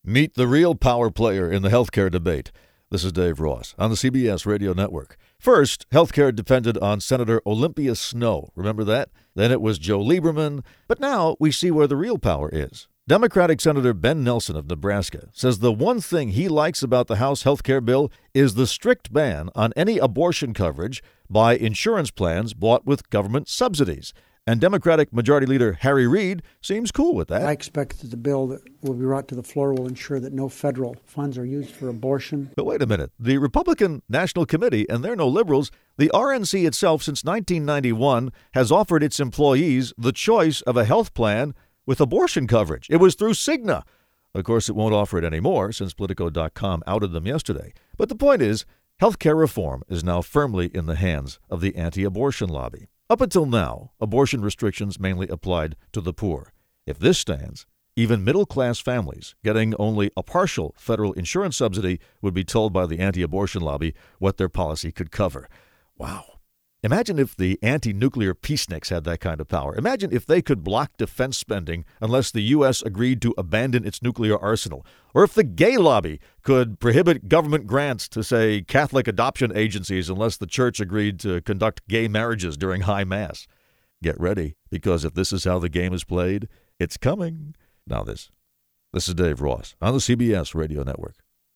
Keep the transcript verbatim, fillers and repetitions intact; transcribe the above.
Meet the real power player in the healthcare debate. This is Dave Ross on the C B S Radio Network. First, healthcare depended on Senator Olympia Snowe. Remember that? Then it was Joe Lieberman. But now we see where the real power is. Democratic Senator Ben Nelson of Nebraska says the one thing he likes about the House healthcare bill is the strict ban on any abortion coverage by insurance plans bought with government subsidies. And Democratic Majority Leader Harry Reid seems cool with that. I expect that the bill that will be brought to the floor will ensure that no federal funds are used for abortion. But wait a minute. The Republican National Committee, and they're no liberals, the R N C itself since nineteen ninety-one has offered its employees the choice of a health plan with abortion coverage. It was through Cigna. Of course, it won't offer it anymore since Politico dot com outed them yesterday. But the point is, healthcare reform is now firmly in the hands of the anti-abortion lobby. Up until now, abortion restrictions mainly applied to the poor. If this stands, even middle-class families getting only a partial federal insurance subsidy would be told by the anti-abortion lobby what their policy could cover. Wow. Imagine if the anti-nuclear peaceniks had that kind of power. Imagine if they could block defense spending unless the U S agreed to abandon its nuclear arsenal. Or if the gay lobby could prohibit government grants to, say, Catholic adoption agencies unless the church agreed to conduct gay marriages during high mass. Get ready, because if this is how the game is played, it's coming. Now this. This is Dave Ross on the C B S Radio Network.